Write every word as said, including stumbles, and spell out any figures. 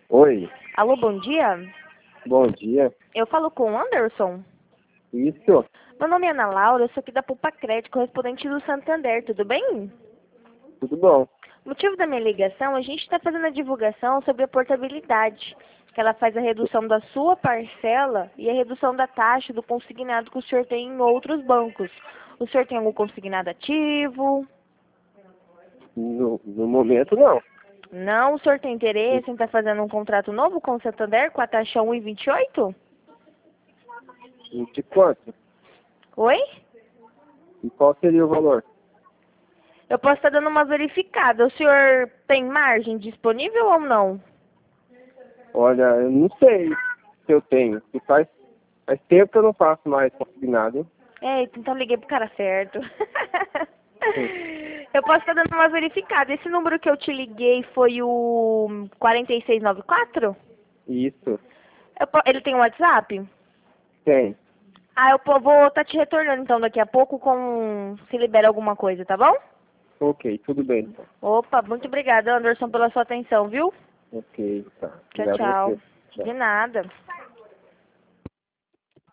Oi, Alô, bom dia. bom dia. Eu falo com o Anderson. Isso, Meu nome é Ana Laura, eu sou aqui da Poupa Crédito, correspondente do Santander, tudo bem? tudo bom? O motivo da minha ligação, a gente está fazendo a divulgação sobre a portabilidade, que ela faz a redução da sua parcela e a redução da taxa do consignado que o senhor tem em outros bancos. O senhor tem algum consignado ativo? No, no momento, não. Não? O senhor tem interesse em estar fazendo um contrato novo com o Santander com a taxa um vírgula vinte e oito? De quanto? Oi? E qual seria o valor? Eu posso estar dando uma verificada. O senhor tem margem disponível ou não? Olha, eu não sei se eu tenho. Que faz, faz tempo que eu não faço mais consignado. Eita, então liguei pro cara certo. Eu posso estar dando uma verificada. Esse número que eu te liguei foi o quatro seis nove quatro? Isso, Eu po- ele tem um WhatsApp? tem. Ah, eu po- vou estar te retornando então daqui a pouco com se libera alguma coisa, tá bom? Ok, tudo bem então. Opa, muito obrigada, Anderson, pela sua atenção, viu? Ok, tá. Tchau, Obrigado a tchau. você. Tchau. De nada.